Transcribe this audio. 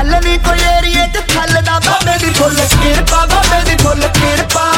गल नी कोई एरिए च थलदा बाबे दी फुल किरपा बाबे दी फुल किरपा